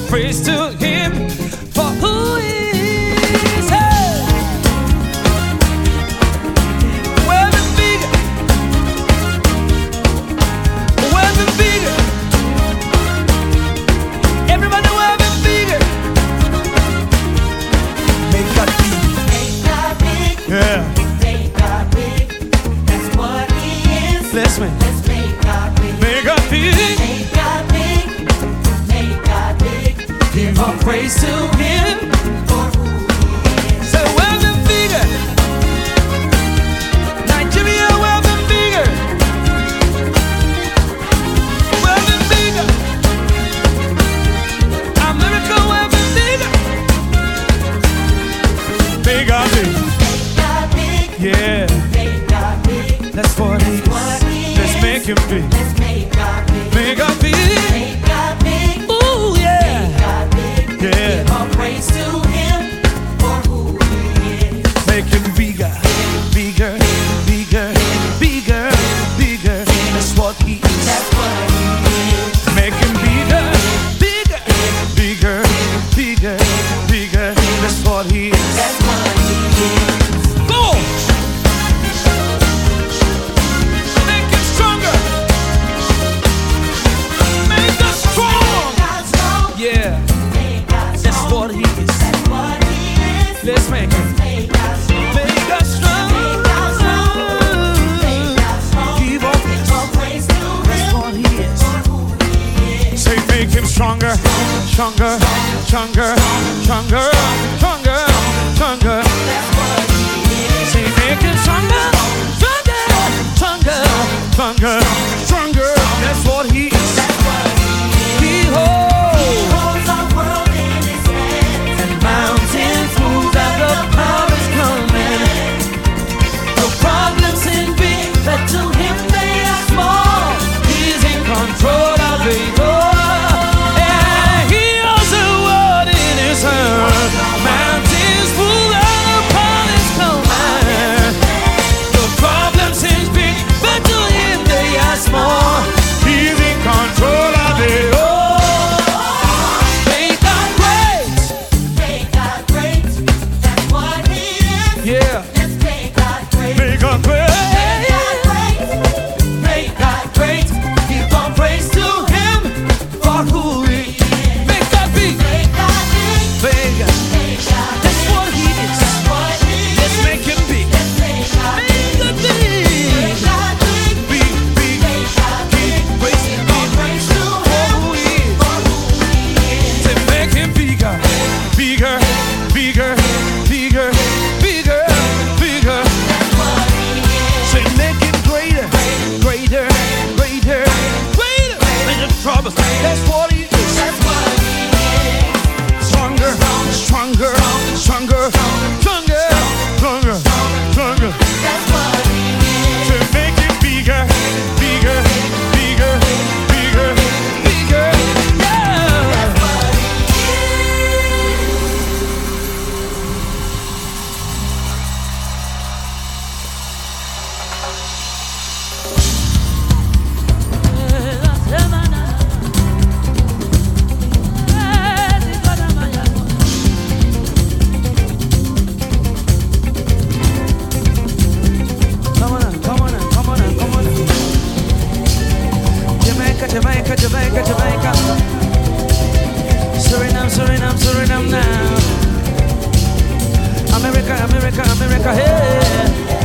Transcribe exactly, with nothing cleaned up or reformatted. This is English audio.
praise to Him for who He is. Hey! We're bigger. We're bigger. Everybody, we're bigger. Make God big. Make God big. Yeah. Make God big. That's what He is. Bless me. Let's make God big. Make God big. Make God big. Make God big. Give all praise to Him for who He is. So we're the bigger. Nigeria, we're the bigger. We're the bigger. America, we're the bigger. Make God big. Make God big. Yeah. Make God big. That's what He is. What He Let's is. make Him big. Let's make God big. Make God big. Make God big. Ooh, yeah. Make God big. Yeah. Give all praise to Him for who He is. Make Him bigger, bigger, bigger, bigger, bigger. That's what He is. That's what He is. Make Him bigger, bigger, bigger, bigger, bigger. That's what He is. That's what He is. Go on. Make Him stronger. Make us strong. God strong. Yeah, Make God that's strong. what He is. That's what He is. Let's make Him. Make God strong. Make us strong. Make God strong. Make God strong. Give all Give all praise to That's Him what He is. for who He is. Say, make Him stronger, stronger, stronger, stronger, stronger, stronger. That's what He is. Say, make Him stronger, stronger, stronger, stronger, stronger. That's what He is. That's what He is. He He holds holds our world in His hands. and mountains move as the power is coming. The problems seem big, but to Him they are small. He's in control of it all. Yeah, He holds the world in His hands. Mountains move as the power is coming. The problem seems big, but to Him they are small. He's in control of it all. Make God great. Make God great. That's what He is. Yeah. Let's make God great. Make God great. Make God great. Make God great. Give all praise to Him for who He is. Make God big. Make God big. Big. Make God That's big. what He is. That's what He is. Let's make Him big. Let's make God Make big. God big. Make God big. Big, big. Make God big. Give praise to Give all Him praise to for Him who He is. for who He is. Say, make Him bigger, bigger, bigger, bigger, bigger, bigger. That's what He is. Say, make Him greater, greater, greater, greater than your troubles. That's what He is. That's what He is. Stronger, stronger, stronger, stronger, stronger, stronger. That's what He is. To make it bigger, bigger, bigger, bigger, bigger. Yeah. That's what He is. Come on, now, come on, now, come on, now, come on. now. Jamaica, Jamaica, Jamaica, Jamaica. Suriname, Suriname, Suriname now. America, America, America, hey.